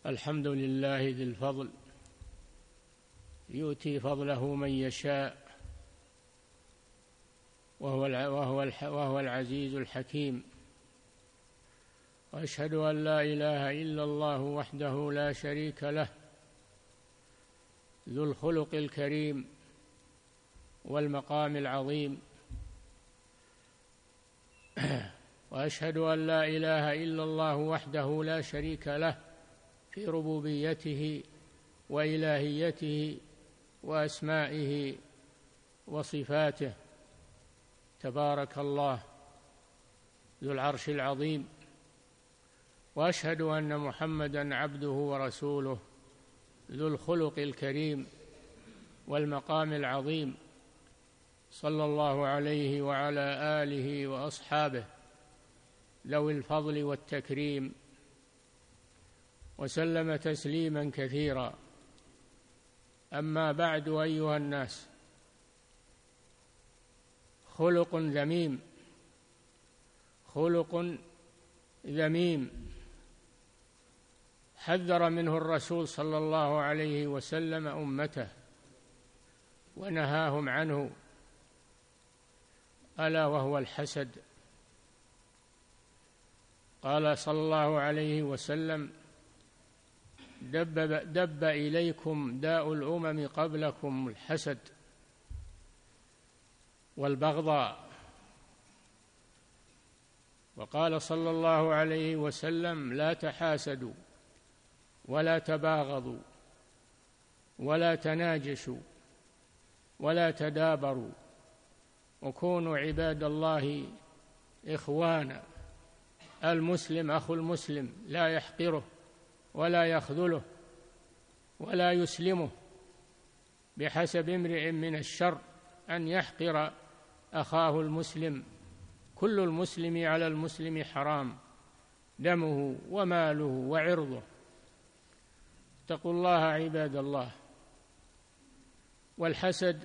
الحمد لله ذي الفضل، يؤتي فضله من يشاء، وهو العزيز الحكيم. وأشهد أن لا إله إلا الله وحده لا شريك له، ذو الخلق الكريم والمقام العظيم. وأشهد أن لا إله إلا الله وحده لا شريك له في ربوبيته وإلهيته وأسمائه وصفاته، تبارك الله ذو العرش العظيم. وأشهد أن محمدًا عبده ورسوله، ذو الخلق الكريم والمقام العظيم، صلى الله عليه وعلى آله وأصحابه ذوي الفضل والتكريم، وسلم تسليما كثيرا. أما بعد، أيها الناس، خلق ذميم حذر منه الرسول صلى الله عليه وسلم أمته ونهاهم عنه، ألا وهو الحسد. قال صلى الله عليه وسلم: دب إليكم داء الأمم قبلكم، الحسد والبغضاء. وقال صلى الله عليه وسلم: لا تحاسدوا ولا تباغضوا ولا تناجشوا ولا تدابروا، وكونوا عباد الله إخوانا. المسلم أخو المسلم، لا يحقره ولا يخذله ولا يسلمه، بحسب امرئ من الشر أن يحقر أخاه المسلم. كل المسلم على المسلم حرام، دمه وماله وعرضه. اتقوا الله عباد الله. والحسد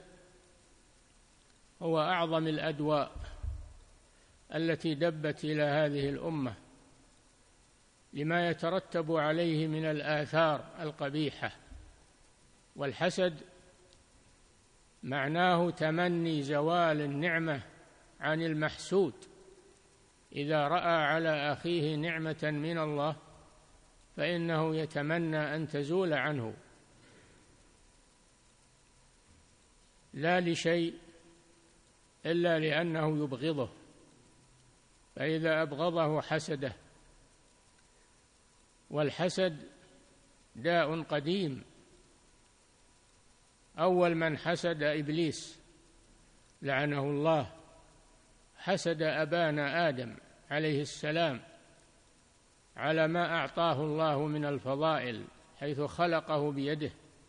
هو أعظم الأدواء التي دبت إلى هذه الأمة، لما يترتب عليه من الآثار القبيحة. والحسد معناه تمني زوال النعمة عن المحسود. إذا رأى على أخيه نعمة من الله فإنه يتمنى أن تزول عنه، لا لشيء إلا لأنه يبغضه، فإذا أبغضه حسده. والحسد داء قديم. أول من حسد إبليس لعنه الله، حسد أبانا آدم عليه السلام على ما أعطاه الله من الفضائل، حيث خلقه بيده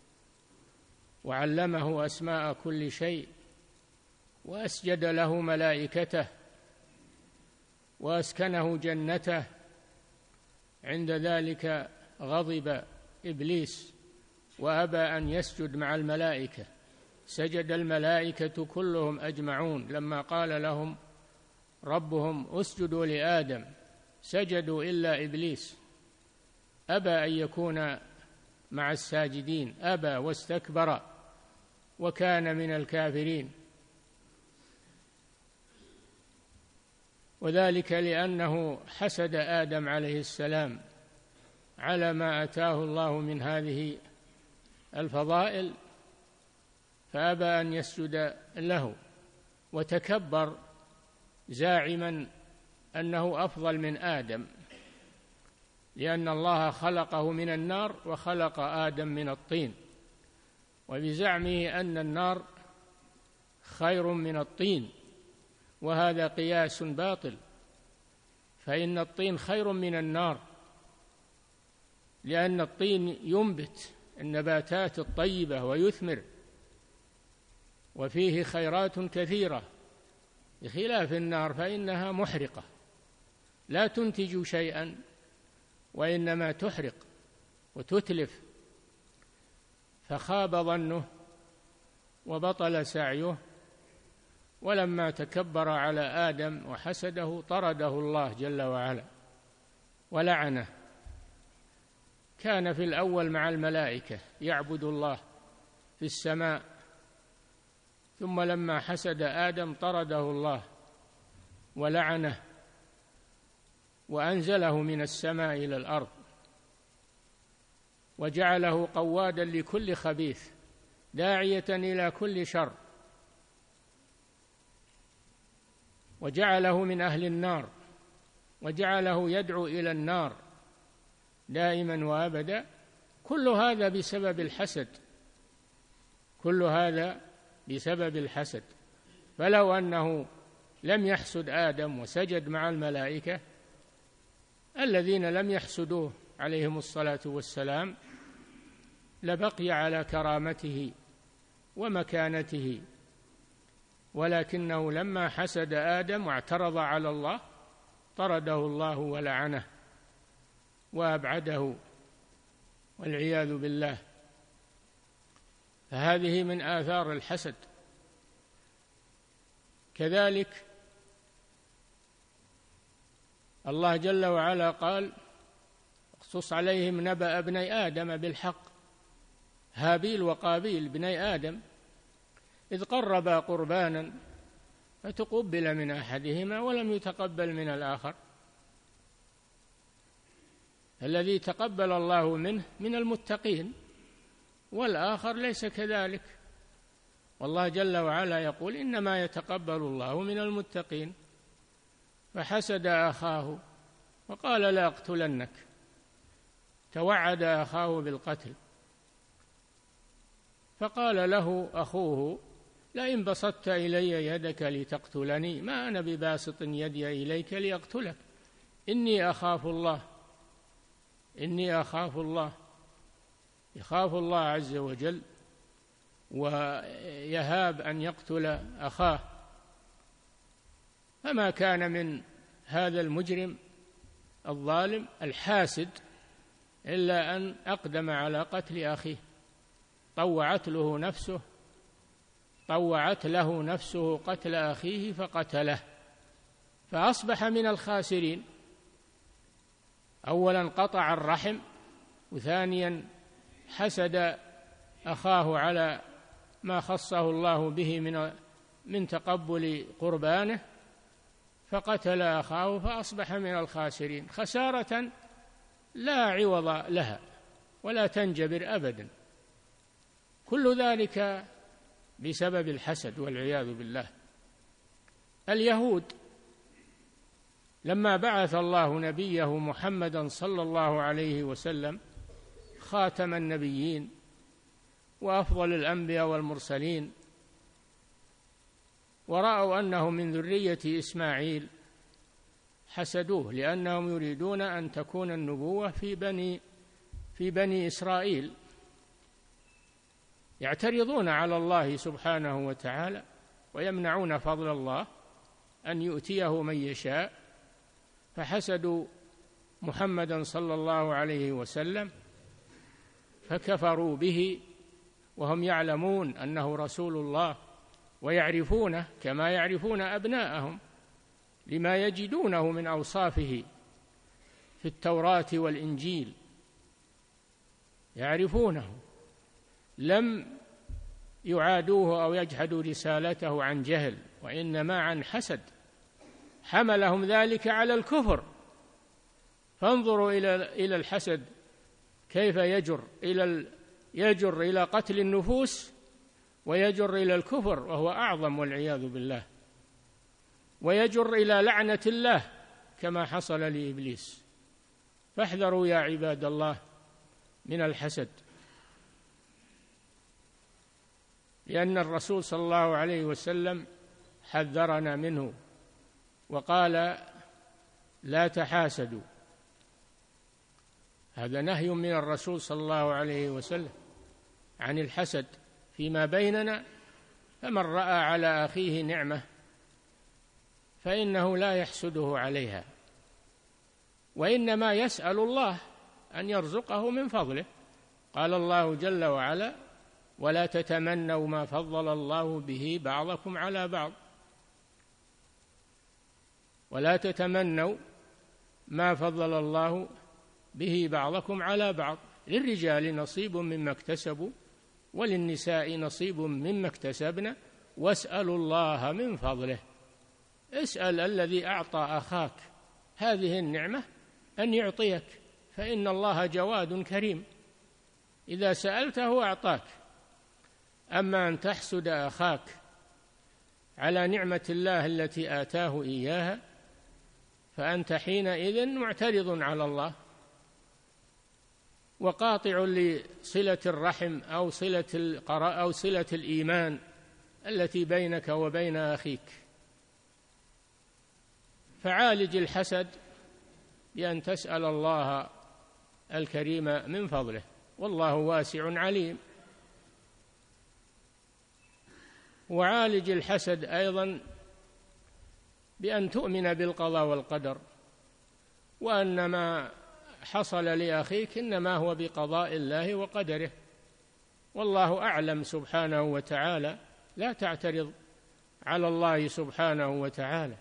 وعلمه أسماء كل شيء، وأسجد له ملائكته وأسكنه جنته. عند ذلك غضب إبليس وأبى أن يسجد مع الملائكة، سجد الملائكة كلهم أجمعون لما قال لهم ربهم اسجدوا لآدم، سجدوا إلا إبليس، أبى أن يكون مع الساجدين، أبى واستكبر وكان من الكافرين. وذلك لأنه حسد آدم عليه السلام على ما أتاه الله من هذه الفضائل، فأبى أن يسجد له، وتكبر زاعما أنه أفضل من آدم، لأن الله خلقه من النار وخلق آدم من الطين، وبزعمه أن النار خير من الطين، وهذا قياس باطل، فإن الطين خير من النار، لأن الطين ينبت النباتات الطيبة ويثمر، وفيه خيرات كثيرة، بخلاف النار فإنها محرقة، لا تنتج شيئا وإنما تحرق وتتلف. فخاب ظنه وبطل سعيه، ولما تكبر على آدم وحسده طرده الله جل وعلا ولعنه، كان في الأول مع الملائكة يعبد الله في السماء، ثم لما حسد آدم طرده الله ولعنه وأنزله من السماء إلى الأرض وجعله قوادا لكل خبيث داعية إلى كل شر، وجعله من أهل النار، وجعله يدعو إلى النار دائما وأبدا. كل هذا بسبب الحسد، كل هذا بسبب الحسد. فلو أنه لم يحسد آدم وسجد مع الملائكة الذين لم يحسدوه عليهم الصلاة والسلام لبقي على كرامته ومكانته، ولكنه لما حسد آدم واعترض على الله طرده الله ولعنه وأبعده والعياذ بالله. فهذه من آثار الحسد. كذلك الله جل وعلا قال: اقصص عليهم نبأ ابني آدم بالحق، هابيل وقابيل ابني آدم إذ قربا قربانا فتقبل من أحدهما ولم يتقبل من الآخر. الذي تقبل الله منه من المتقين والآخر ليس كذلك، والله جل وعلا يقول: إنما يتقبل الله من المتقين. فحسد أخاه وقال: لا أقتلنك، توعد أخاه بالقتل، فقال له أخوه: لئن بسطت إلي يدك لتقتلني ما أنا بباسط يدي إليك لأقتلك إني أخاف الله، إني أخاف الله، يخاف الله عز وجل ويهاب أن يقتل أخاه. فما كان من هذا المجرم الظالم الحاسد إلا أن أقدم على قتل أخيه، طوعت له نفسه قتل أخيه فقتله، فأصبح من الخاسرين. أولا قطع الرحم، وثانيا حسد أخاه على ما خصه الله به من تقبل قربانه فقتل أخاه فأصبح من الخاسرين، خسارة لا عوض لها ولا تنجبر أبدا. كل ذلك بسبب الحسد والعياذ بالله. اليهود لما بعث الله نبيه محمدا صلى الله عليه وسلم خاتم النبيين وأفضل الأنبياء والمرسلين، ورأوا أنه من ذرية إسماعيل حسدوه، لأنهم يريدون أن تكون النبوة في بني إسرائيل، يعترضون على الله سبحانه وتعالى ويمنعون فضل الله أن يؤتيه من يشاء، فحسدوا محمدا صلى الله عليه وسلم فكفروا به وهم يعلمون أنه رسول الله ويعرفونه كما يعرفون أبناءهم لما يجدونه من أوصافه في التوراة والإنجيل، يعرفونه، لم يعادوه أو يجحدوا رسالته عن جهل، وإنما عن حسد حملهم ذلك على الكفر. فانظروا إلى الحسد كيف يجر إلى قتل النفوس ويجر إلى الكفر وهو أعظم والعياذ بالله، ويجر إلى لعنة الله كما حصل لإبليس. فاحذروا يا عباد الله من الحسد، لأن الرسول صلى الله عليه وسلم حذرنا منه وقال: لا تحاسدوا. هذا نهي من الرسول صلى الله عليه وسلم عن الحسد فيما بيننا. فمن رأى على أخيه نعمة فإنه لا يحسده عليها، وإنما يسأل الله أن يرزقه من فضله. قال الله جل وعلا: ولا تتمنوا ما فضل الله به بعضكم على بعض، ولا تتمنوا ما فضل الله به بعضكم على بعض، للرجال نصيب مما اكتسبوا وللنساء نصيب مما اكتسبن واسألوا الله من فضله. اسأل الذي أعطى أخاك هذه النعمة أن يعطيك، فإن الله جواد كريم، إذا سألته أعطاك. أما أن تحسد أخاك على نعمة الله التي آتاه إياها فأنت حينئذ معترض على الله وقاطع لصلة الرحم أو صلة الإيمان التي بينك وبين أخيك. فعالج الحسد بأن تسأل الله الكريم من فضله، والله واسع عليم. وعالج الحسد أيضا بأن تؤمن بالقضاء والقدر، وأن ما حصل لأخيك إنما هو بقضاء الله وقدره، والله أعلم سبحانه وتعالى. لا تعترض على الله سبحانه وتعالى،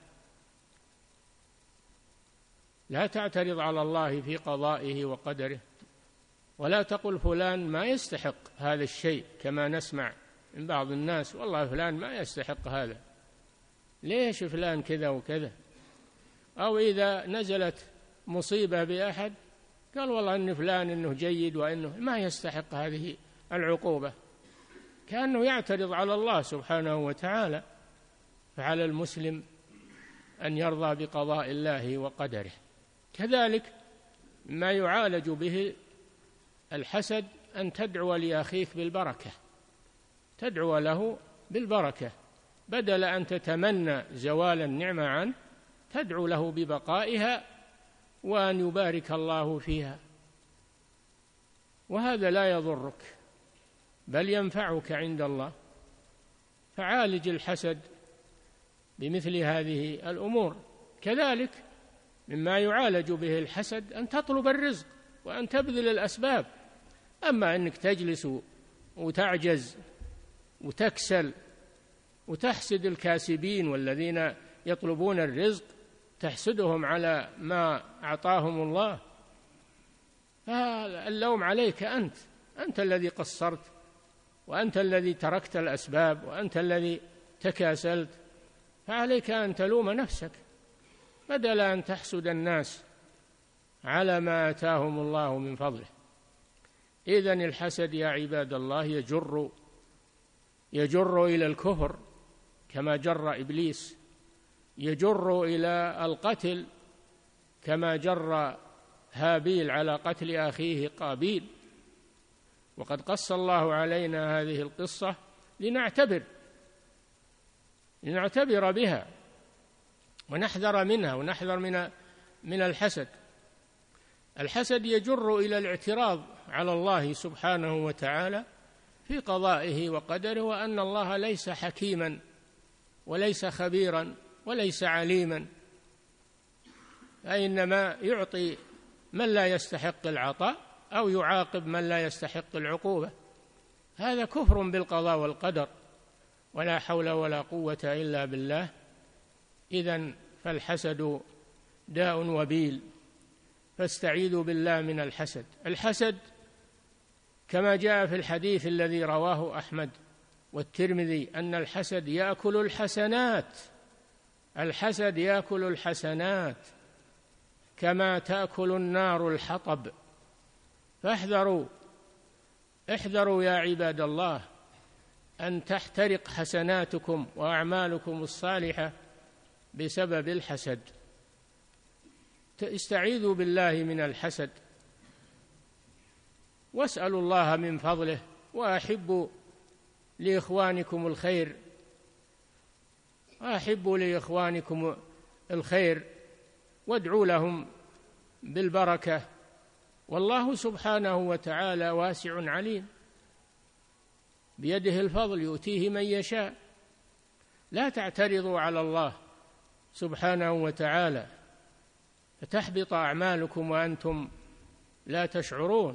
لا تعترض على الله في قضائه وقدره، ولا تقل فلان ما يستحق هذا الشيء كما نسمع من بعض الناس، والله فلان ما يستحق هذا، ليش فلان كذا وكذا. أو إذا نزلت مصيبة بأحد قال والله إن فلان إنه جيد وإنه ما يستحق هذه العقوبة، كأنه يعترض على الله سبحانه وتعالى. فعلى المسلم أن يرضى بقضاء الله وقدره. كذلك ما يعالج به الحسد أن تدعو لأخيك بالبركة، تدعو له بالبركة بدل أن تتمنى زوال النعمة عنه، تدعو له ببقائها وأن يبارك الله فيها، وهذا لا يضرك بل ينفعك عند الله. فعالج الحسد بمثل هذه الأمور. كذلك مما يعالج به الحسد أن تطلب الرزق وأن تبذل الأسباب. أما أنك تجلس وتعجز وتكسل وتحسد الكاسبين والذين يطلبون الرزق، تحسدهم على ما أعطاهم الله، فاللوم عليك أنت الذي قصرت، وأنت الذي تركت الأسباب، وأنت الذي تكاسلت، فعليك أن تلوم نفسك بدل أن تحسد الناس على ما آتاهم الله من فضله. إذن الحسد يا عباد الله يجر إلى الكفر كما جر إبليس، يجر إلى القتل كما جر هابيل على قتل أخيه قابيل. وقد قص الله علينا هذه القصة لنعتبر بها ونحذر منها ونحذر من الحسد. الحسد يجر إلى الاعتراض على الله سبحانه وتعالى في قضائه وقدره، وأن الله ليس حكيما وليس خبيرا وليس عليما، فإنما يعطي من لا يستحق العطاء أو يعاقب من لا يستحق العقوبة. هذا كفر بالقضاء والقدر، ولا حول ولا قوة إلا بالله. إذن فالحسد داء وبيل، فاستعيذوا بالله من الحسد. الحسد كما جاء في الحديث الذي رواه أحمد والترمذي أن الحسد يأكل الحسنات، الحسد يأكل الحسنات كما تأكل النار الحطب. فاحذروا يا عباد الله أن تحترق حسناتكم وأعمالكم الصالحة بسبب الحسد. استعيذوا بالله من الحسد واسألوا الله من فضله، وأحبوا لإخوانكم الخير، وادعوا لهم بالبركة، والله سبحانه وتعالى واسع عليم، بيده الفضل يؤتيه من يشاء. لا تعترضوا على الله سبحانه وتعالى فتحبط أعمالكم وأنتم لا تشعرون.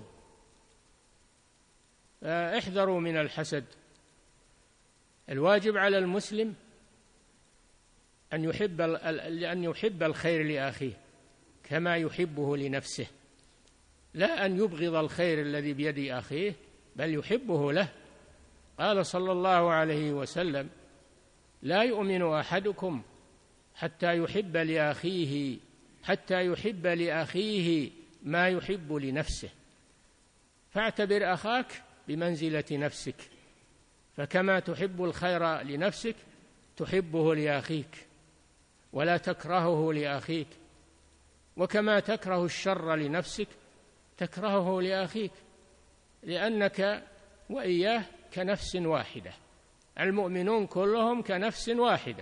احذروا من الحسد. الواجب على المسلم أن يحب الخير لأخيه كما يحبه لنفسه، لا أن يبغض الخير الذي بيد أخيه، بل يحبه له. قال صلى الله عليه وسلم: لا يؤمن أحدكم حتى يحب لأخيه ما يحب لنفسه. فاعتبر أخاك بمنزلة نفسك، فكما تحب الخير لنفسك تحبه لأخيك ولا تكرهه لأخيك، وكما تكره الشر لنفسك تكرهه لأخيك، لأنك وإياه كنفس واحدة، المؤمنون كلهم كنفس واحدة،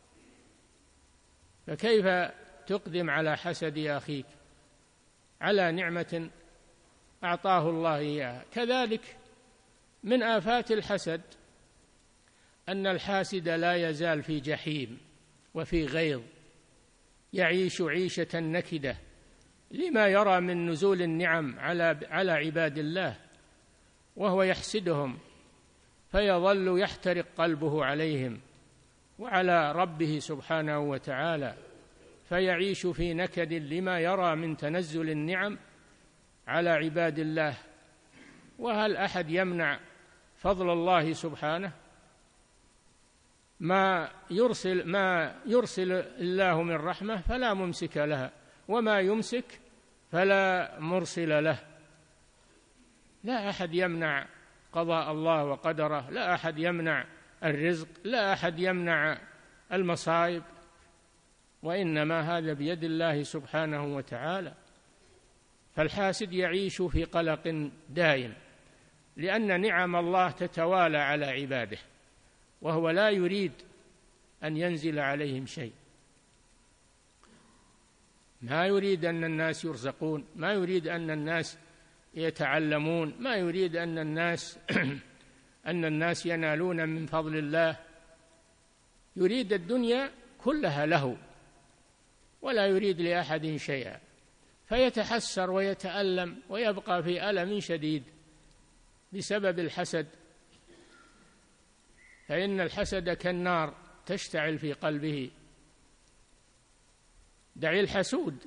فكيف تقدم على حسد أخيك على نعمة أعطاه الله إياها؟ كذلك من آفات الحسد أن الحاسد لا يزال في جحيم وفي غيظ، يعيش عيشة نكدة لما يرى من نزول النعم على عباد الله، وهو يحسدهم، فيظل يحترق قلبه عليهم وعلى ربه سبحانه وتعالى، فيعيش في نكد لما يرى من تنزل النعم على عباد الله. وهل أحد يمنع فضل الله سبحانه؟ ما يرسل الله من رحمة فلا ممسك لها، وما يمسك فلا مرسل له. لا أحد يمنع قضاء الله وقدره، لا أحد يمنع الرزق، لا أحد يمنع المصائب، وإنما هذا بيد الله سبحانه وتعالى. فالحاسد يعيش في قلق دائم، لأن نعم الله تتوالى على عباده، وهو لا يريد أن ينزل عليهم شيء، ما يريد أن الناس يرزقون، ما يريد أن الناس يتعلمون، ما يريد أن الناس ينالون من فضل الله، يريد الدنيا كلها له ولا يريد لأحد شيئا، فيتحسر ويتألم ويبقى في ألم شديد بسبب الحسد. فإن الحسد كالنار تشتعل في قلبه. دع الحسود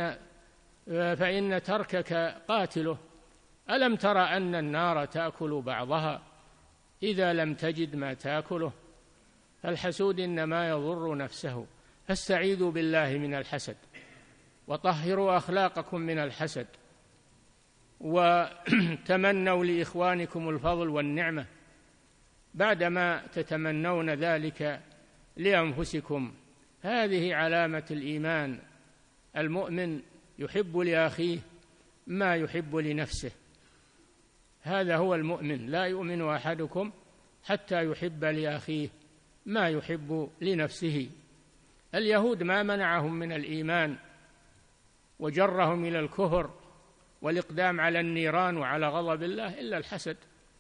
فإن تركك قاتله. ألم تر أن النار تأكل بعضها إذا لم تجد ما تأكله؟ فالحسود إنما يضر نفسه. فاستعيذوا بالله من الحسد، وطهروا أخلاقكم من الحسد، وتمنوا لإخوانكم الفضل والنعمة بعدما تتمنون ذلك لأنفسكم. هذه علامة الإيمان. المؤمن يحب لأخيه ما يحب لنفسه، هذا هو المؤمن. لا يؤمن أحدكم حتى يحب لأخيه ما يحب لنفسه. اليهود ما منعهم من الإيمان وجرهم إلى الكفر والإقدام على النيران وعلى غضب الله إلا الحسد.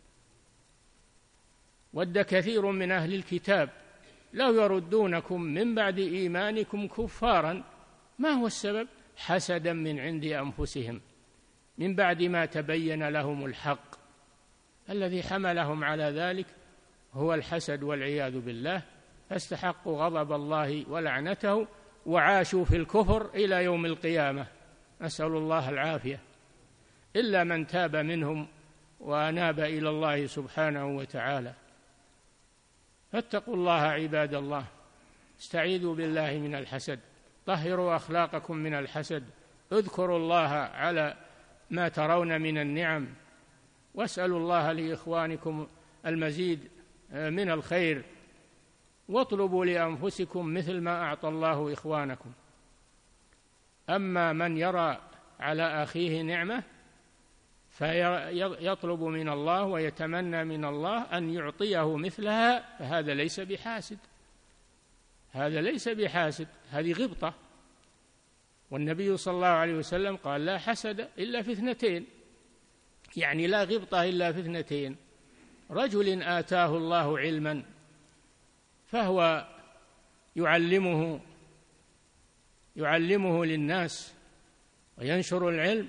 ود كثير من أهل الكتاب لو يردونكم من بعد إيمانكم كفارا. ما هو السبب؟ حسدا من عند أنفسهم من بعد ما تبين لهم الحق. الذي حملهم على ذلك هو الحسد والعياذ بالله، فاستحقوا غضب الله ولعنته وعاشوا في الكفر إلى يوم القيامة، نسأل الله العافية، إلا من تاب منهم وأناب إلى الله سبحانه وتعالى. فاتقوا الله عباد الله، استعيذوا بالله من الحسد، طهروا أخلاقكم من الحسد، اذكروا الله على ما ترون من النعم، واسألوا الله لإخوانكم المزيد من الخير، واطلبوا لأنفسكم مثل ما أعطى الله إخوانكم. أما من يرى على أخيه نعمة فيطلب من الله ويتمنى من الله أن يعطيه مثلها، فهذا ليس بحاسد، هذا ليس بحاسد، هذه غبطة. والنبي صلى الله عليه وسلم قال: لا حسد إلا في اثنتين، يعني لا غبطة إلا في اثنتين: رجل آتاه الله علما فهو يعلمه للناس وينشر العلم،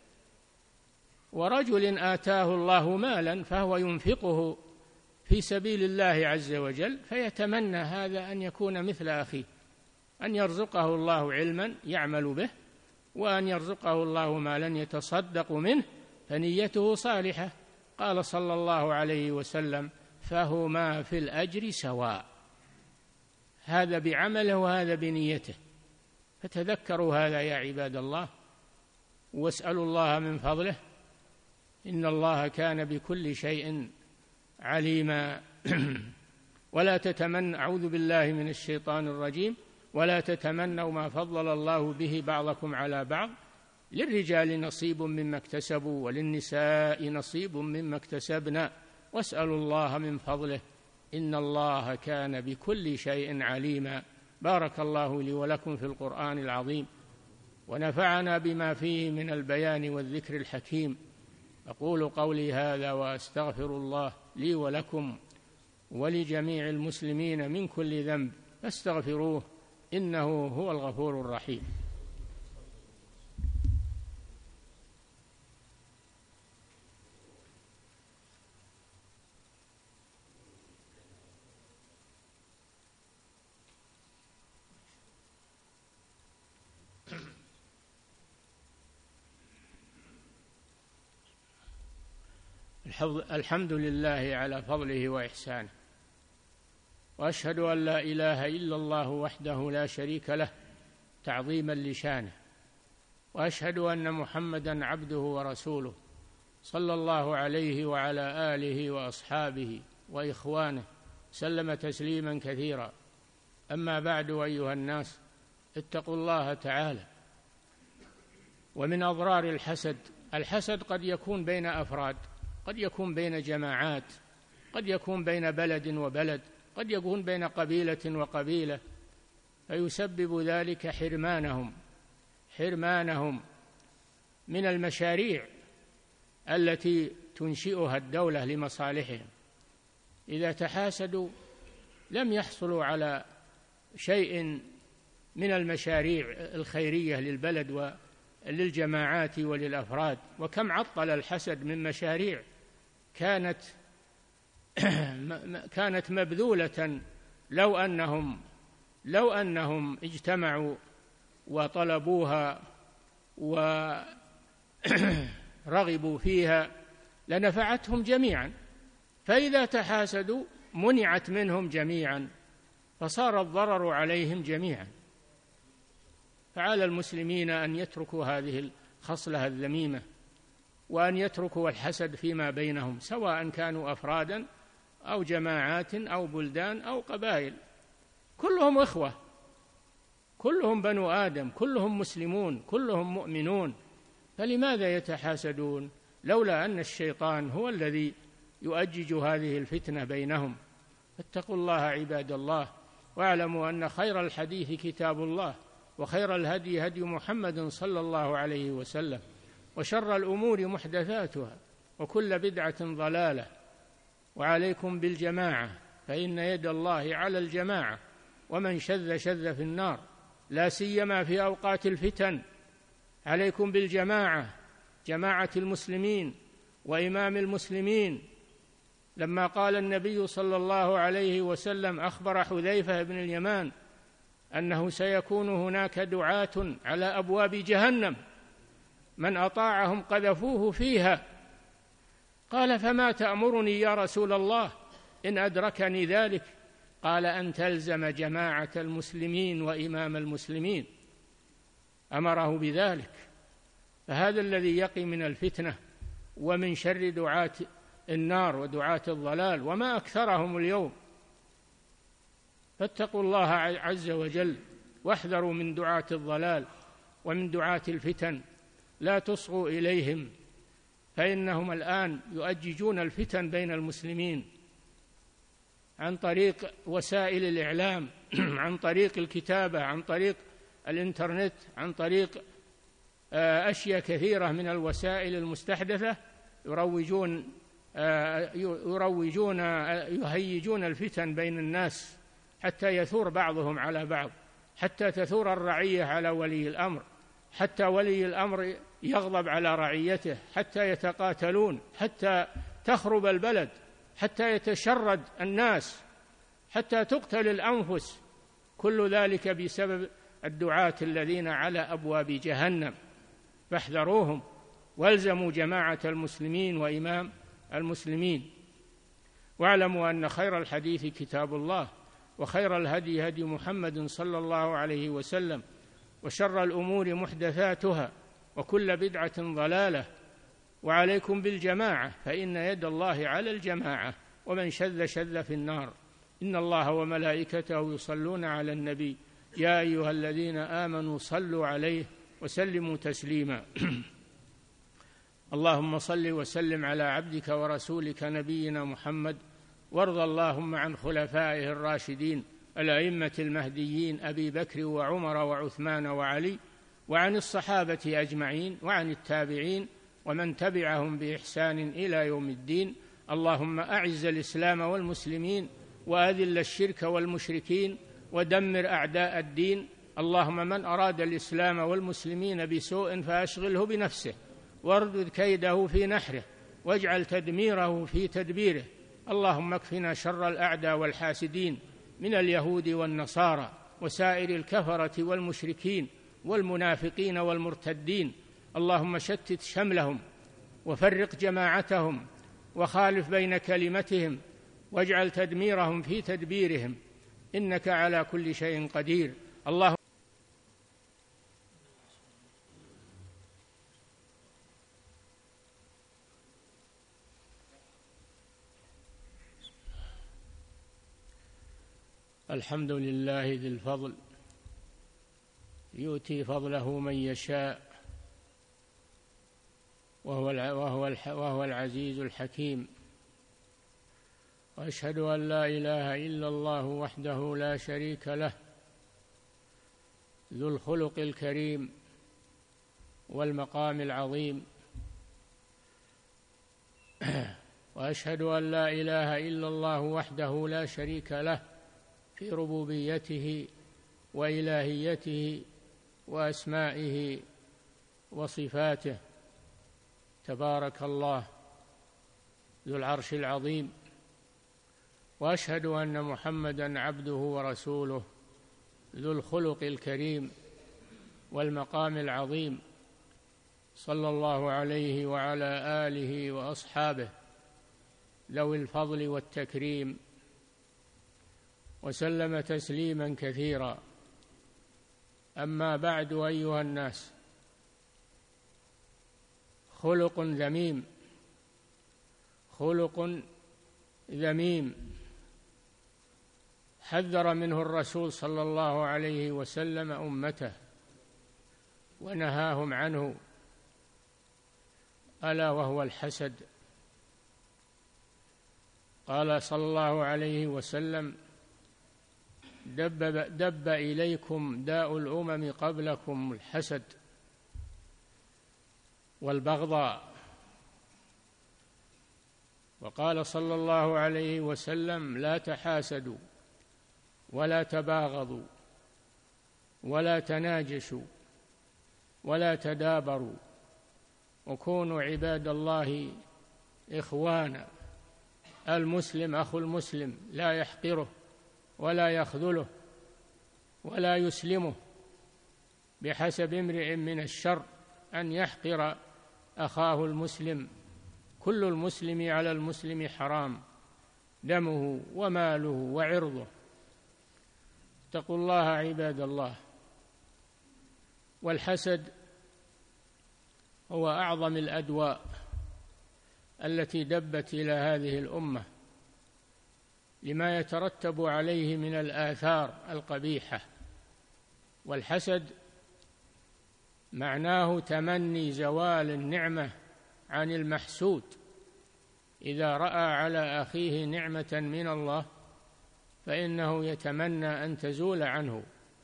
ورجل آتاه الله مالا فهو ينفقه في سبيل الله عز وجل، فيتمنى هذا أن يكون مثل أخيه، أن يرزقه الله علما يعمل به وأن يرزقه الله مالا يتصدق منه فنيته صالحة. قال صلى الله عليه وسلم: فهما في الأجر سواء، هذا بعمله وهذا بنيته. فتذكروا هذا يا عباد الله، واسألوا الله من فضله، إن الله كان بكل شيء عليما. ولا تتمنوا، أعوذ بالله من الشيطان الرجيم، ولا تتمنوا ما فضل الله به بعضكم على بعض، للرجال نصيب مما اكتسبوا وللنساء نصيب مما اكتسبنا واسألوا الله من فضله إن الله كان بكل شيء عليما. بارك الله لي ولكم في القرآن العظيم، ونفعنا بما فيه من البيان والذكر الحكيم. أقول قولي هذا وأستغفر الله لي ولكم ولجميع المسلمين من كل ذنب، فاستغفروه إنه هو الغفور الرحيم. الحمد لله على فضله وإحسانه، وأشهد أن لا إله إلا الله وحده لا شريك له تعظيما لشانه، وأشهد أن محمدًا عبده ورسوله صلى الله عليه وعلى آله وأصحابه وإخوانه سلم تسليما كثيرا. أما بعد، أيها الناس، اتقوا الله تعالى. ومن أضرار الحسد قد يكون بين أفراد، قد يكون بين جماعات، قد يكون بين بلد وبلد، قد يكون بين قبيلة وقبيلة، فيسبب ذلك حرمانهم من المشاريع التي تنشئها الدولة لمصالحهم. إذا تحاسدوا لم يحصلوا على شيء من المشاريع الخيرية للبلد وللجماعات وللأفراد. وكم عطل الحسد من مشاريع كانت مبذولة لو أنهم اجتمعوا وطلبوها ورغبوا فيها لنفعتهم جميعا، فإذا تحاسدوا منعت منهم جميعا، فصار الضرر عليهم جميعا. فعلى المسلمين أن يتركوا هذه الخصلة الذميمة، وأن يتركوا الحسد فيما بينهم، سواء كانوا أفرادا أو جماعات أو بلدان أو قبائل، كلهم إخوة، كلهم بنو آدم، كلهم مسلمون، كلهم مؤمنون، فلماذا يتحاسدون؟ لولا أن الشيطان هو الذي يؤجج هذه الفتنة بينهم. فاتقوا الله عباد الله، واعلموا أن خير الحديث كتاب الله، وخير الهدي هدي محمد صلى الله عليه وسلم، وشر الأمور محدثاتها، وكل بدعة ضلالة. وعليكم بالجماعة، فإن يد الله على الجماعة، ومن شذ شذ في النار، لا سيما في أوقات الفتن. عليكم بالجماعة، جماعة المسلمين وإمام المسلمين. لما قال النبي صلى الله عليه وسلم، أخبر حذيفة بن اليمان أنه سيكون هناك دعاة على أبواب جهنم من أطاعهم قذفوه فيها. قال: فما تأمرني يا رسول الله إن أدركني ذلك؟ قال: أن تلزم جماعة المسلمين وإمام المسلمين. أمره بذلك. فهذا الذي يقي من الفتنة ومن شر دعاة النار ودعاة الضلال، وما أكثرهم اليوم. فاتقوا الله عز وجل، واحذروا من دعاة الضلال ومن دعاة الفتن، لا تصغوا إليهم، فإنهم الآن يؤججون الفتن بين المسلمين عن طريق وسائل الإعلام، عن طريق الكتابة، عن طريق الإنترنت، عن طريق أشياء كثيرة من الوسائل المستحدثة. يهيجون الفتن بين الناس حتى يثور بعضهم على بعض، حتى تثور الرعية على ولي الأمر، حتى ولي الأمر يغضب على رعيته، حتى يتقاتلون، حتى تخرب البلد، حتى يتشرد الناس، حتى تقتل الأنفس. كل ذلك بسبب الدعاة الذين على أبواب جهنم. فاحذروهم والزموا جماعة المسلمين وإمام المسلمين. واعلموا أن خير الحديث كتاب الله، وخير الهدي هدي محمد صلى الله عليه وسلم، وشر الأمور محدثاتها، وكل بدعة ضلالة. وعليكم بالجماعة، فإن يد الله على الجماعة، ومن شذ شذ في النار. إن الله وملائكته يصلون على النبي يا أيها الذين آمنوا صلوا عليه وسلموا تسليما. اللهم صل وسلم على عبدك ورسولك نبينا محمد، وارض اللهم عن خلفائه الراشدين الأئمة المهديين أبي بكر وعمر وعثمان وعلي، وعن الصحابة أجمعين، وعن التابعين ومن تبعهم بإحسان إلى يوم الدين. اللهم أعز الإسلام والمسلمين، وأذل الشرك والمشركين، ودمر أعداء الدين. اللهم من أراد الإسلام والمسلمين بسوء فأشغله بنفسه، واردد كيده في نحره، واجعل تدميره في تدبيره. اللهم اكفنا شر الأعداء والحاسدين من اليهود والنصارى وسائر الكفرة والمشركين والمنافقين والمرتدين. اللهم شتت شملهم وفرق جماعتهم وخالف بين كلمتهم، واجعل تدميرهم في تدبيرهم، إنك على كل شيء قدير. اللهم الحمد لله ذي الفضل، يؤتي فضله من يشاء، وهو العزيز الحكيم. وأشهد أن لا إله إلا الله وحده لا شريك له، ذو الخلق الكريم والمقام العظيم. وأشهد أن لا إله إلا الله وحده لا شريك له في ربوبيته وإلهيته وأسمائه وصفاته، تبارك الله ذو العرش العظيم. وأشهد أن محمدًا عبده ورسوله، ذو الخلق الكريم والمقام العظيم، صلى الله عليه وعلى آله وأصحابه ذوي الفضل والتكريم، وسلم تسليما كثيرا. أما بعد، أيها الناس، خلق ذميم حذر منه الرسول صلى الله عليه وسلم أمته ونهاهم عنه، ألا وهو الحسد. قال صلى الله عليه وسلم: دب إليكم داء الأمم قبلكم الحسد والبغضاء. وقال صلى الله عليه وسلم: لا تحاسدوا ولا تباغضوا ولا تناجشوا ولا تدابروا، وكونوا عباد الله إخوانا. المسلم أخو المسلم، لا يحقره ولا يخذله ولا يسلمه، بحسب امرئ من الشر أن يحقر أخاه المسلم. كل المسلم على المسلم حرام، دمه وماله وعرضه. اتقوا الله عباد الله. والحسد هو أعظم الأدواء التي دبت إلى هذه الأمة، لما يترتب عليه من الآثار القبيحة. والحسد معناه تمني زوال النعمة عن المحسود. إذا رأى على أخيه نعمة من الله فإنه يتمنى أن تزول عنه،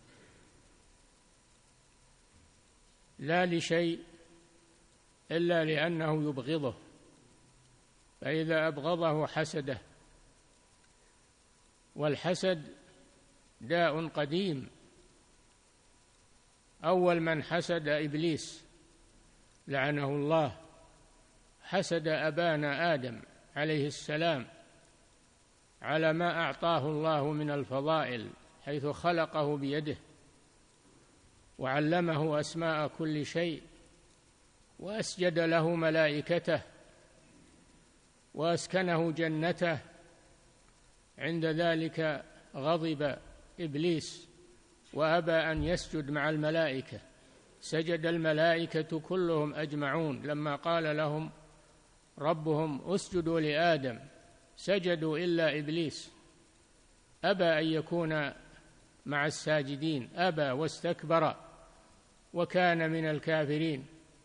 لا لشيء إلا لأنه يبغضه، فإذا أبغضه حسده. والحسد داء قديم. أول من حسد إبليس لعنه الله، حسد أبانا آدم عليه السلام على ما أعطاه الله من الفضائل، حيث خلقه بيده وعلمه أسماء كل شيء، وأسجد له ملائكته وأسكنه جنته. عند ذلك غضب إبليس وأبى أن يسجد مع الملائكة، سجد الملائكة كلهم أجمعون لما قال لهم ربهم اسجدوا لآدم، سجدوا إلا إبليس أبى أن يكون مع الساجدين، أبى واستكبر وكان من الكافرين،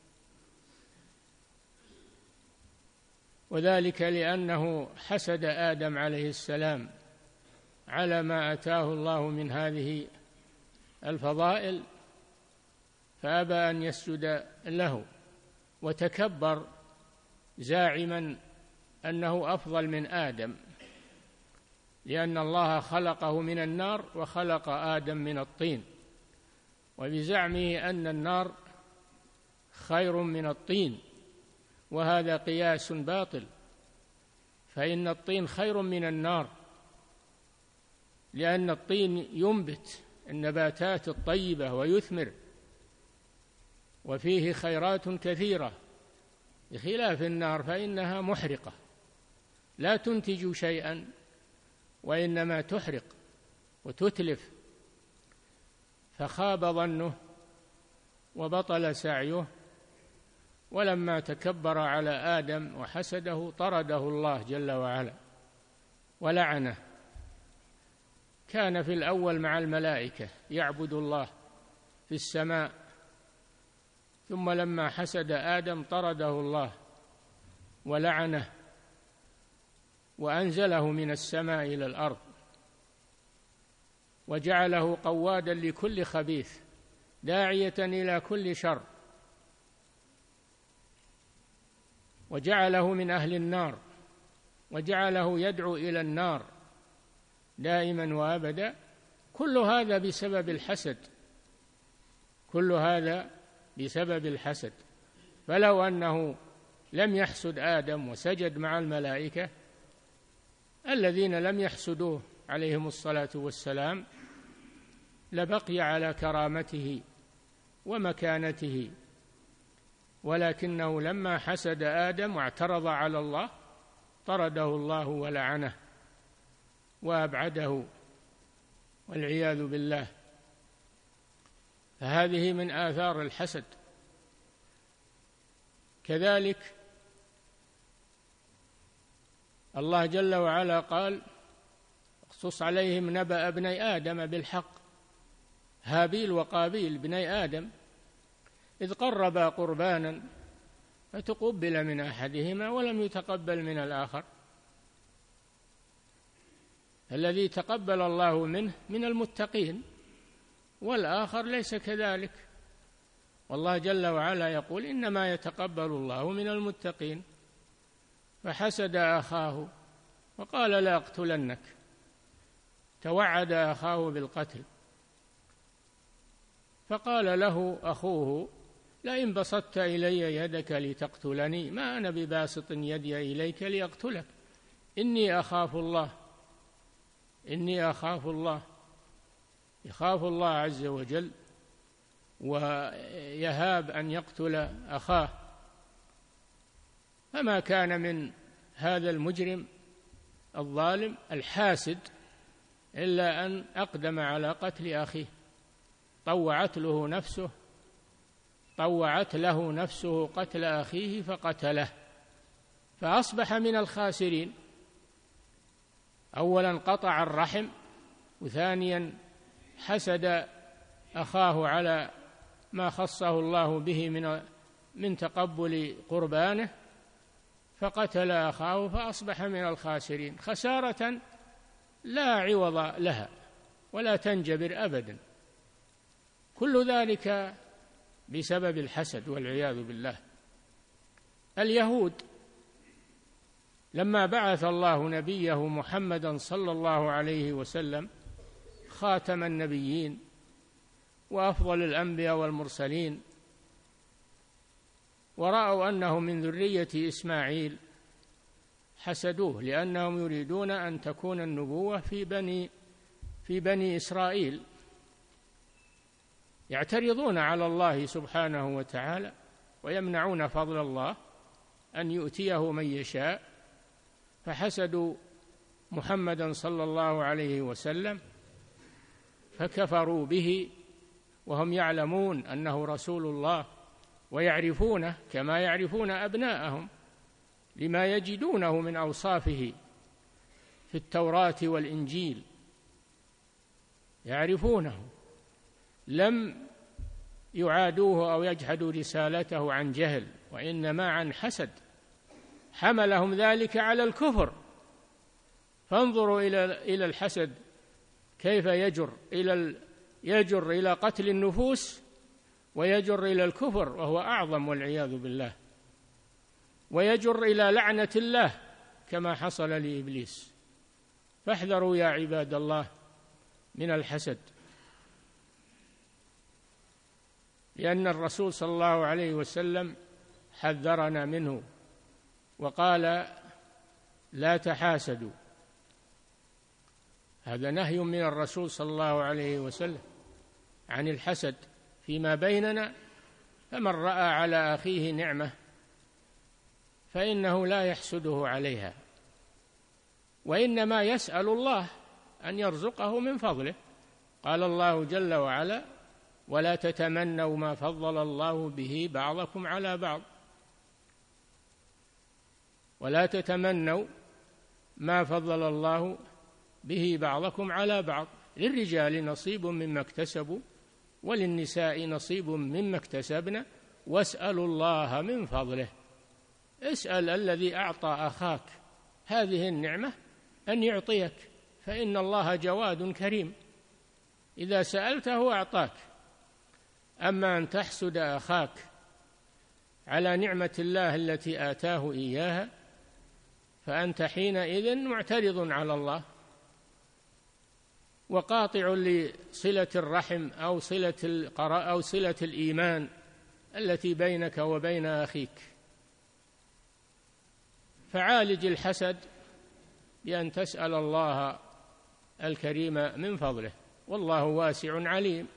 وذلك لأنه حسد آدم عليه السلام على ما أتاه الله من هذه الفضائل، فأبى أن يسجد له وتكبر زاعما أنه أفضل من آدم، لأن الله خلقه من النار وخلق آدم من الطين، وبزعمه أن النار خير من الطين، وهذا قياس باطل، فإن الطين خير من النار، لأن الطين ينبت النباتات الطيبة ويثمر وفيه خيرات كثيرة، بخلاف النار فإنها محرقة لا تنتج شيئا وإنما تحرق وتتلف. فخاب ظنه وبطل سعيه، ولما تكبر على آدم وحسده طرده الله جل وعلا ولعنه. كان في الأول مع الملائكة يعبد الله في السماء، ثم لما حسد آدم طرده الله ولعنه وأنزله من السماء إلى الأرض، وجعله قوادا لكل خبيث داعية إلى كل شر، وجعله من أهل النار، وجعله يدعو إلى النار دائما وأبدا. كل هذا بسبب الحسد، كل هذا بسبب الحسد. فلو أنه لم يحسد آدم وسجد مع الملائكة الذين لم يحسدوه عليهم الصلاة والسلام لبقي على كرامته ومكانته، ولكنه لما حسد آدم واعترض على الله طرده الله ولعنه وأبعده والعياذ بالله. فهذه من آثار الحسد. كذلك الله جل وعلا قال اقصص عليهم نبأ ابني آدم بالحق، هابيل وقابيل بني آدم إذ قربا قربانا فتقبل من أحدهما ولم يتقبل من الآخر. الذي تقبل الله منه من المتقين والآخر ليس كذلك، والله جل وعلا يقول إنما يتقبل الله من المتقين. فحسد أخاه وقال لا أقتلنك، توعد أخاه بالقتل، فقال له أخوه لئن بسطت إلي يدك لتقتلني ما أنا بباسط يدي إليك لأقتلك إني أخاف الله، إني أخاف الله، يخاف الله عز وجل ويهاب أن يقتل أخاه. فما كان من هذا المجرم الظالم الحاسد إلا أن أقدم على قتل أخيه، طوعت له نفسه قتل أخيه فقتله، فأصبح من الخاسرين. أولا قطع الرحم، وثانيا حسد أخاه على ما خصه الله به من تقبل قربانه فقتل أخاه فأصبح من الخاسرين، خسارة لا عوض لها ولا تنجبر أبدا. كل ذلك بسبب الحسد والعياذ بالله. اليهود لما بعث الله نبيه محمدا صلى الله عليه وسلم خاتم النبيين وأفضل الأنبياء والمرسلين، ورأوا أنه من ذرية إسماعيل حسدوه، لأنهم يريدون أن تكون النبوة في بني إسرائيل، يعترضون على الله سبحانه وتعالى ويمنعون فضل الله أن يؤتيه من يشاء، فحسدوا محمدا صلى الله عليه وسلم فكفروا به وهم يعلمون أنه رسول الله ويعرفونه كما يعرفون أبناءهم لما يجدونه من أوصافه في التوراة والإنجيل، يعرفونه، لم يعادوه أو يجحدوا رسالته عن جهل، وإنما عن حسد حملهم ذلك على الكفر. فانظروا إلى الحسد كيف يجر إلى قتل النفوس ويجر إلى الكفر وهو أعظم والعياذ بالله، ويجر إلى لعنة الله كما حصل لإبليس. فاحذروا يا عباد الله من الحسد، لأن الرسول صلى الله عليه وسلم حذرنا منه وقال لا تحاسدوا. هذا نهي من الرسول صلى الله عليه وسلم عن الحسد فيما بيننا. فمن رأى على أخيه نعمة فإنه لا يحسده عليها، وإنما يسأل الله أن يرزقه من فضله. قال الله جل وعلا ولا تتمنوا ما فضل الله به بعضكم على بعض، ولا تتمنوا ما فضل الله به بعضكم على بعض، للرجال نصيب مما اكتسبوا وللنساء نصيب مما اكتسبن واسألوا الله من فضله. اسأل الذي أعطى أخاك هذه النعمة أن يعطيك، فإن الله جواد كريم، إذا سألته أعطاك. أما أن تحسد أخاك على نعمة الله التي آتاه إياها فأنت حينئذ معترض على الله وقاطع لصلة الرحم أو صلة الإيمان التي بينك وبين أخيك. فعالج الحسد بأن تسأل الله الكريم من فضله، والله واسع عليم.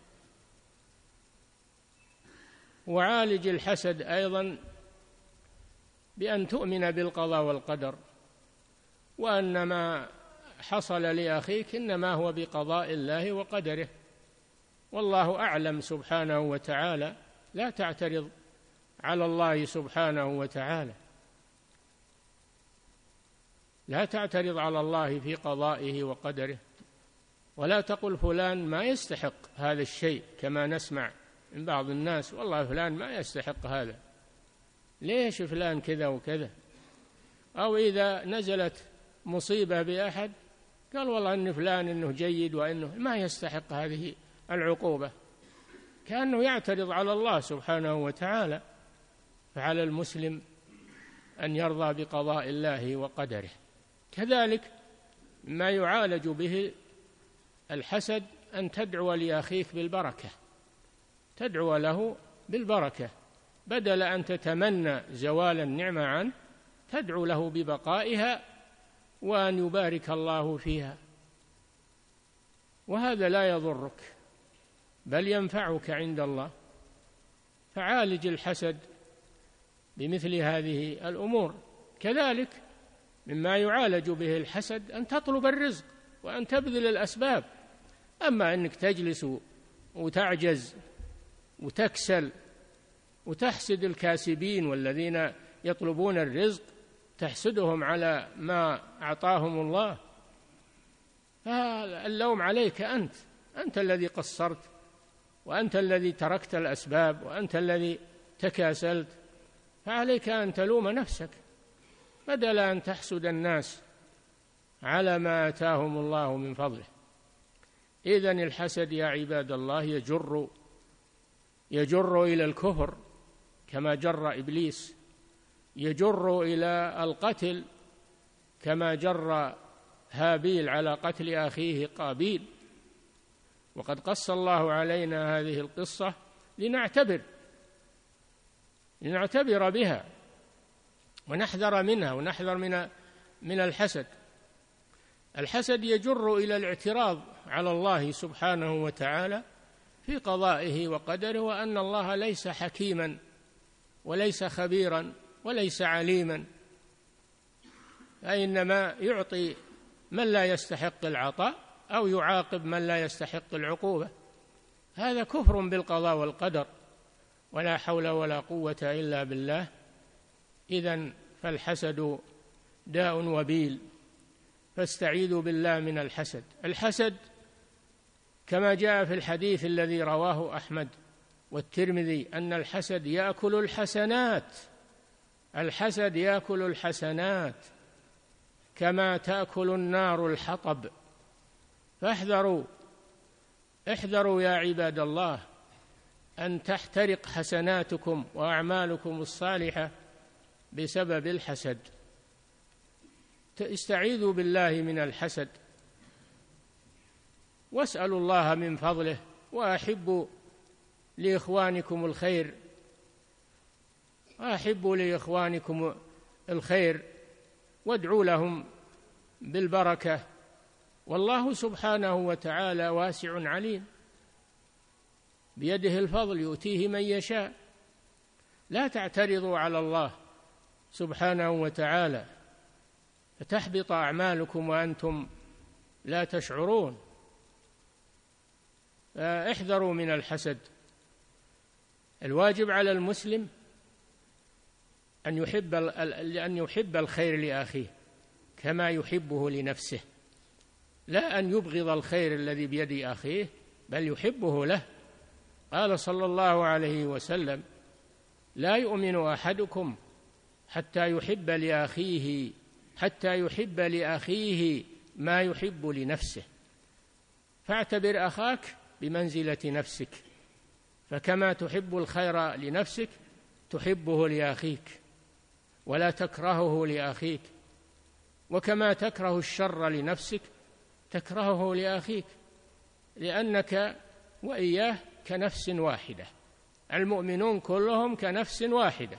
وعالج الحسد أيضا بأن تؤمن بالقضاء والقدر، وأن ما حصل لأخيك إنما هو بقضاء الله وقدره، والله أعلم سبحانه وتعالى. لا تعترض على الله سبحانه وتعالى، لا تعترض على الله في قضائه وقدره، ولا تقل فلان ما يستحق هذا الشيء كما نسمع من بعض الناس، والله فلان ما يستحق هذا، ليش فلان كذا وكذا. أو إذا نزلت مصيبة بأحد قال والله إن فلان إنه جيد وإنه ما يستحق هذه العقوبة، كأنه يعترض على الله سبحانه وتعالى. فعلى المسلم أن يرضى بقضاء الله وقدره. كذلك ما يعالج به الحسد أن تدعو لأخيك بالبركة، تدعو له بالبركة، بدل أن تتمنى زوال النعمة عنه تدعو له ببقائها وأن يبارك الله فيها، وهذا لا يضرك بل ينفعك عند الله. فعالج الحسد بمثل هذه الأمور. كذلك مما يعالج به الحسد أن تطلب الرزق وأن تبذل الأسباب. أما أنك تجلس وتعجز وتكسل وتحسد الكاسبين والذين يطلبون الرزق، تحسدهم على ما أعطاهم الله، فاللوم عليك أنت الذي قصرت، وأنت الذي تركت الأسباب، وأنت الذي تكاسلت، فعليك أن تلوم نفسك بدل أن تحسد الناس على ما آتاهم الله من فضله. إذن الحسد يا عباد الله يجر إلى الكفر كما جر إبليس، يجر إلى القتل كما جر هابيل على قتل أخيه قابيل. وقد قص الله علينا هذه القصة لنعتبر بها ونحذر منها ونحذر من الحسد. الحسد يجر إلى الاعتراض على الله سبحانه وتعالى في قضائه وقدره، وأن الله ليس حكيما وليس خبيرا وليس عليما، فإنما يعطي من لا يستحق العطاء أو يعاقب من لا يستحق العقوبة. هذا كفر بالقضاء والقدر، ولا حول ولا قوة إلا بالله. إذن فالحسد داء وبيل، فاستعيذوا بالله من الحسد. الحسد كما جاء في الحديث الذي رواه أحمد والترمذي أن الحسد يأكل الحسنات، الحسد يأكل الحسنات كما تأكل النار الحطب. فاحذروا يا عباد الله أن تحترق حسناتكم وأعمالكم الصالحة بسبب الحسد. استعيذوا بالله من الحسد، واسألوا الله من فضله، وأحبوا لإخوانكم الخير، وادعوا لهم بالبركة، والله سبحانه وتعالى واسع عليم، بيده الفضل يؤتيه من يشاء. لا تعترضوا على الله سبحانه وتعالى فتحبط أعمالكم وأنتم لا تشعرون. احذروا من الحسد. الواجب على المسلم أن يحب الخير لأخيه كما يحبه لنفسه، لا أن يبغض الخير الذي بيد أخيه، بل يحبه له. قال صلى الله عليه وسلم: لا يؤمن أحدكم حتى يحب لأخيه ما يحب لنفسه. فاعتبر أخاك بمنزلة نفسك، فكما تحب الخير لنفسك تحبه لأخيك ولا تكرهه لأخيك، وكما تكره الشر لنفسك تكرهه لأخيك، لأنك وإياه كنفس واحدة، المؤمنون كلهم كنفس واحدة،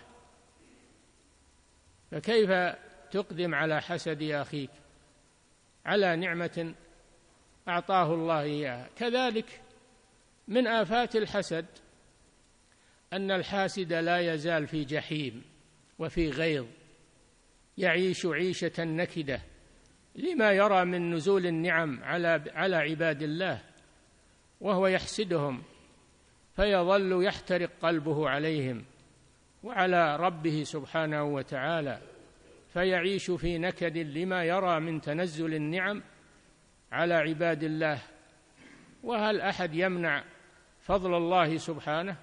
فكيف تقدم على حسد أخيك على نعمة أعطاه الله إياها؟ كذلك من آفات الحسد أن الحاسد لا يزال في جحيم وفي غيظ، يعيش عيشة نكدة لما يرى من نزول النعم على عباد الله، وهو يحسدهم، فيظل يحترق قلبه عليهم وعلى ربه سبحانه وتعالى، فيعيش في نكد لما يرى من تنزل النعم على عباد الله. وهل أحد يمنع فضل الله سبحانه؟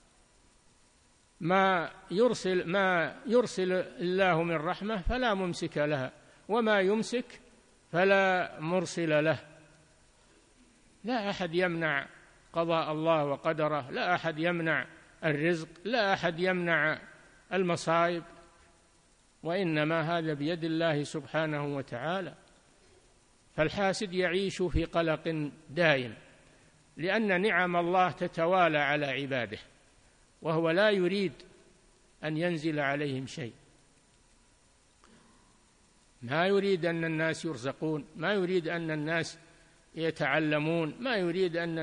ما يرسل الله من رحمة فلا ممسك لها، وما يمسك فلا مرسل له. لا أحد يمنع قضاء الله وقدره، لا أحد يمنع الرزق، لا أحد يمنع المصائب، وإنما هذا بيد الله سبحانه وتعالى. فالحاسد يعيش في قلق دائم، لأن نعم الله تتوالى على عباده، وهو لا يريد أن ينزل عليهم شيء، ما يريد أن الناس يرزقون، ما يريد أن الناس يتعلمون، ما يريد أن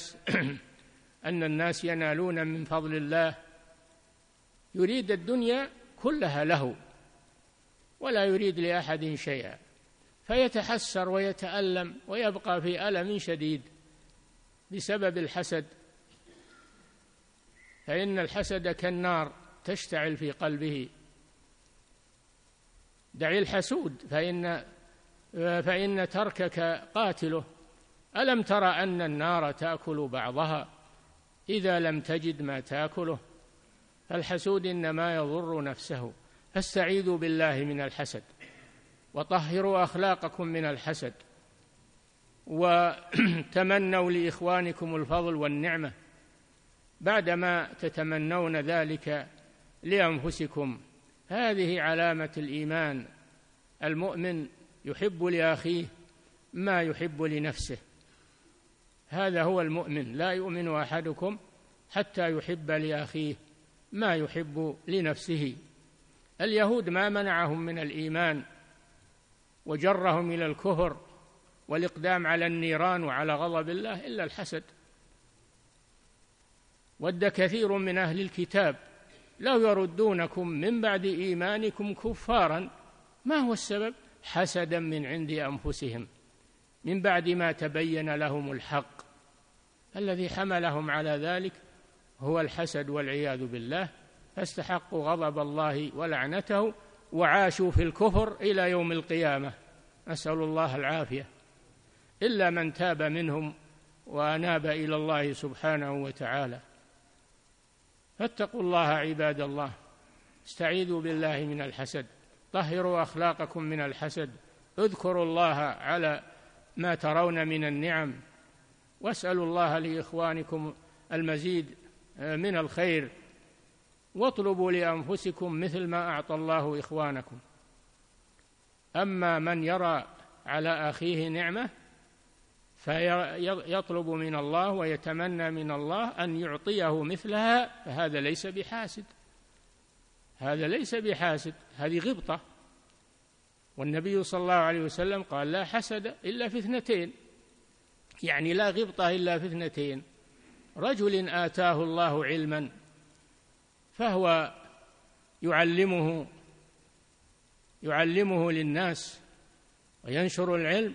الناس ينالون من فضل الله، يريد الدنيا كلها له ولا يريد لأحد شيئا، فيتحسر ويتألم ويبقى في ألم شديد بسبب الحسد. فإن الحسد كالنار تشتعل في قلبه. دع الحسود فإن تركك قاتله. ألم تر أن النار تأكل بعضها إذا لم تجد ما تأكله؟ فالحسود إنما يضر نفسه. فاستعيذوا بالله من الحسد، وطهروا أخلاقكم من الحسد، وتمنوا لإخوانكم الفضل والنعمة بعدما تتمنون ذلك لأنفسكم. هذه علامة الإيمان. المؤمن يحب لأخيه ما يحب لنفسه، هذا هو المؤمن. لا يؤمن أحدكم حتى يحب لأخيه ما يحب لنفسه. اليهود ما منعهم من الإيمان وجرهم إلى الكفر والإقدام على النيران وعلى غضب الله إلا الحسد. ود كثير من أهل الكتاب لو يردونكم من بعد إيمانكم كفارا. ما هو السبب؟ حسدا من عند أنفسهم من بعد ما تبين لهم الحق. الذي حملهم على ذلك هو الحسد والعياذ بالله، فاستحقوا غضب الله ولعنته وعاشوا في الكفر إلى يوم القيامة، نسأل الله العافية، إلا من تاب منهم وأناب إلى الله سبحانه وتعالى. فاتقوا الله عباد الله، استعيذوا بالله من الحسد، طهروا أخلاقكم من الحسد، اذكروا الله على ما ترون من النعم، واسألوا الله لإخوانكم المزيد من الخير، واطلبوا لأنفسكم مثل ما أعطى الله إخوانكم. أما من يرى على أخيه نعمة فيطلب من الله ويتمنى من الله أن يعطيه مثلها، فهذا ليس بحاسد، هذا ليس بحاسد، هذه غبطة. والنبي صلى الله عليه وسلم قال: لا حسد إلا في اثنتين، يعني لا غبطة إلا في اثنتين: رجل آتاه الله علما فهو يعلمه للناس وينشر العلم،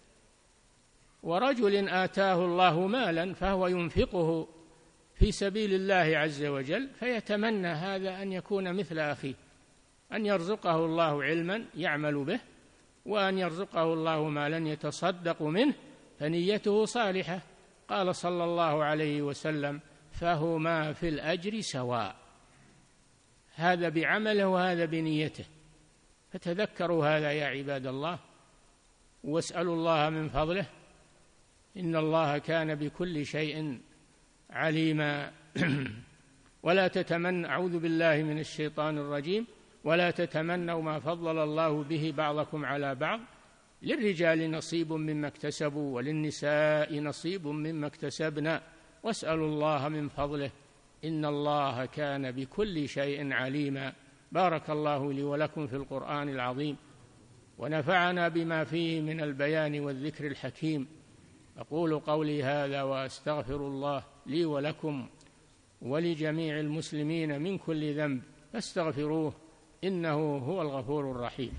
ورجل آتاه الله مالا فهو ينفقه في سبيل الله عز وجل، فيتمنى هذا أن يكون مثل أخيه، أن يرزقه الله علما يعمل به، وأن يرزقه الله مالا يتصدق منه، فنيته صالحة. قال صلى الله عليه وسلم: فهما في الأجر سواء، هذا بعمله وهذا بنيته. فتذكروا هذا يا عباد الله، واسألوا الله من فضله، إن الله كان بكل شيء عليما. ولا تتمنوا، أعوذ بالله من الشيطان الرجيم، ولا تتمنوا ما فضل الله به بعضكم على بعض، للرجال نصيب مما اكتسبوا وللنساء نصيب مما اكتسبنا، واسألوا الله من فضله، إن الله كان بكل شيء عليما. بارك الله لي ولكم في القرآن العظيم، ونفعنا بما فيه من البيان والذكر الحكيم. أقول قولي هذا وأستغفر الله لي ولكم ولجميع المسلمين من كل ذنب، فاستغفروه إنه هو الغفور الرحيم.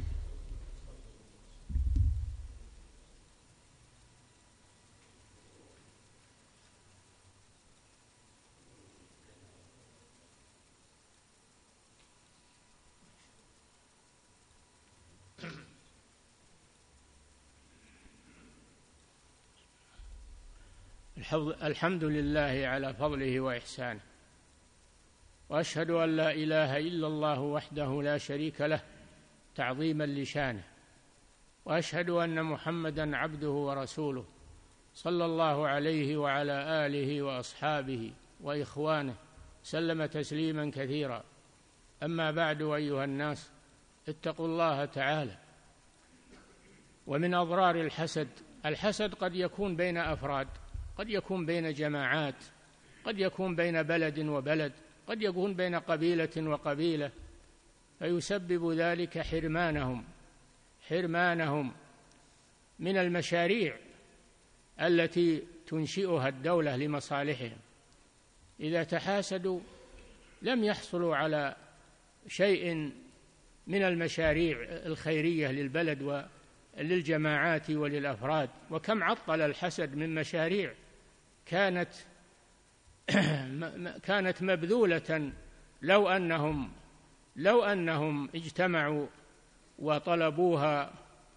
الحمد لله على فضله وإحسانه، وأشهد أن لا إله إلا الله وحده لا شريك له تعظيما لشانه، وأشهد أن محمدا عبده ورسوله صلى الله عليه وعلى آله وأصحابه وإخوانه سلم تسليما كثيرا. أما بعد، أيها الناس، اتقوا الله تعالى. ومن أضرار الحسد قد يكون بين أفراد، قد يكون بين جماعات، قد يكون بين بلد وبلد، قد يكون بين قبيلة وقبيلة، فيسبب ذلك حرمانهم من المشاريع التي تنشئها الدولة لمصالحهم. إذا تحاسدوا لم يحصلوا على شيء من المشاريع الخيرية للبلد وللجماعات وللأفراد. وكم عطل الحسد من مشاريع كانت مبذولة لو أنهم اجتمعوا وطلبوها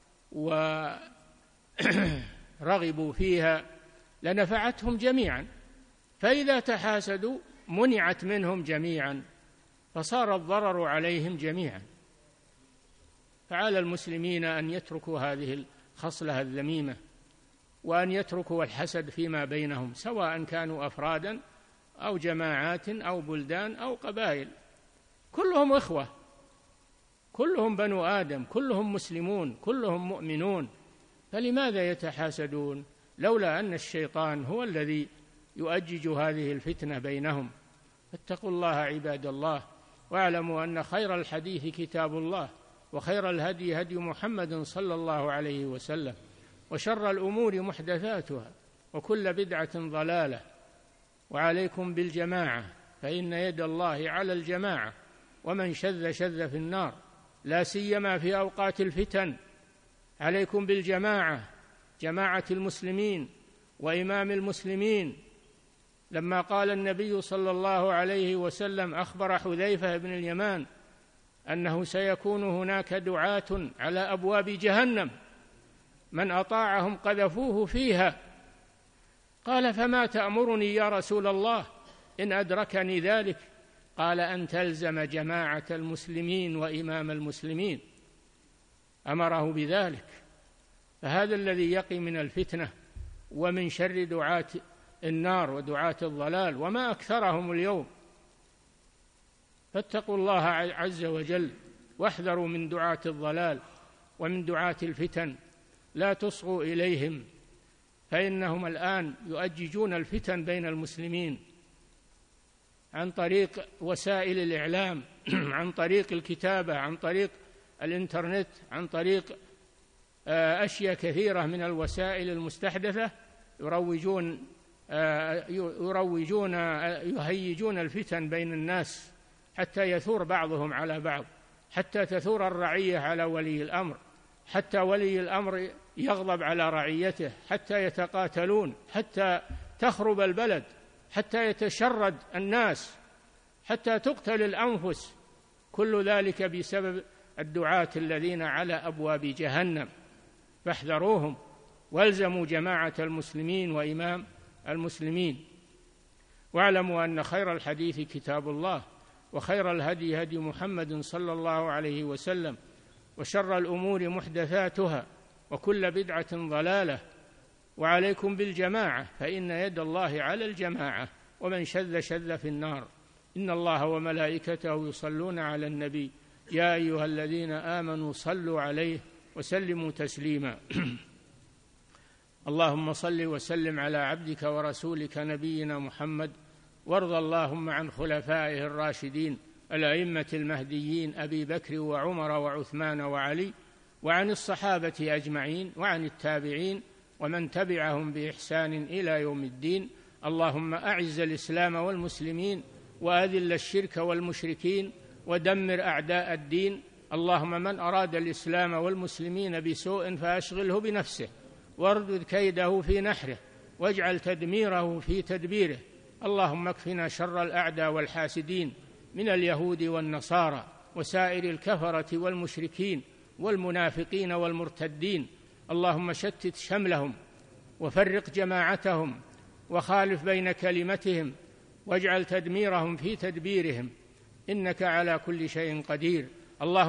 ورغبوا فيها لنفعتهم جميعا، فإذا تحاسدوا منعت منهم جميعا، فصار الضرر عليهم جميعا. فعلى المسلمين أن يتركوا هذه الخصلة الذميمة، وأن يتركوا الحسد فيما بينهم، سواء كانوا أفرادا أو جماعات أو بلدان أو قبائل، كلهم إخوة، كلهم بنو آدم، كلهم مسلمون، كلهم مؤمنون، فلماذا يتحاسدون؟ لولا أن الشيطان هو الذي يؤجج هذه الفتنة بينهم. فاتقوا الله عباد الله، واعلموا أن خير الحديث كتاب الله، وخير الهدي هدي محمد صلى الله عليه وسلم، وشر الأمور محدثاتها، وكل بدعة ضلالة، وعليكم بالجماعة، فإن يد الله على الجماعة ومن شذ شذ في النار، لا سيما في أوقات الفتن. عليكم بالجماعة، جماعة المسلمين وإمام المسلمين. لما قال النبي صلى الله عليه وسلم، أخبر حذيفة بن اليمان أنه سيكون هناك دعاة على أبواب جهنم من أطاعهم قذفوه فيها. قال: فما تأمرني يا رسول الله إن أدركني ذلك؟ قال: أن تلزم جماعة المسلمين وإمام المسلمين. أمره بذلك. فهذا الذي يقي من الفتنة ومن شر دعاة النار ودعاة الضلال، وما أكثرهم اليوم. فاتقوا الله عز وجل واحذروا من دعاة الضلال ومن دعاة الفتن، لا تصغوا إليهم، فإنهم الآن يؤججون الفتن بين المسلمين عن طريق وسائل الإعلام، عن طريق الكتابة، عن طريق الإنترنت، عن طريق أشياء كثيرة من الوسائل المستحدثة. يهيجون الفتن بين الناس حتى يثور بعضهم على بعض، حتى تثور الرعية على ولي الأمر، حتى ولي الأمر يغضب على رعيته، حتى يتقاتلون، حتى تخرب البلد، حتى يتشرد الناس، حتى تقتل الأنفس. كل ذلك بسبب الدعاة الذين على أبواب جهنم، فاحذروهم والزموا جماعة المسلمين وإمام المسلمين. واعلموا أن خير الحديث كتاب الله، وخير الهدي هدي محمد صلى الله عليه وسلم، وشر الأمور محدثاتها، وكل بدعة ضلالة. وعليكم بالجماعة، فإن يد الله على الجماعة ومن شذ شذ في النار. إن الله وملائكته يصلون على النبي يا أيها الذين آمنوا صلوا عليه وسلموا تسليما. اللهم صل وسلم على عبدك ورسولك نبينا محمد، وارض اللهم عن خلفائه الراشدين الأئمة المهديين أبي بكر وعمر وعثمان وعلي، وعن الصحابة أجمعين، وعن التابعين ومن تبعهم بإحسان إلى يوم الدين. اللهم أعز الإسلام والمسلمين، وأذل الشرك والمشركين، ودمر أعداء الدين. اللهم من أراد الإسلام والمسلمين بسوء فأشغله بنفسه، واردد كيده في نحره، واجعل تدميره في تدبيره. اللهم اكفنا شر الأعداء والحاسدين من اليهود والنصارى وسائر الكفرة والمشركين والمنافقين والمرتدين. اللهم شتت شملهم وفرق جماعتهم وخالف بين كلمتهم، واجعل تدميرهم في تدبيرهم، إنك على كل شيء قدير. اللهم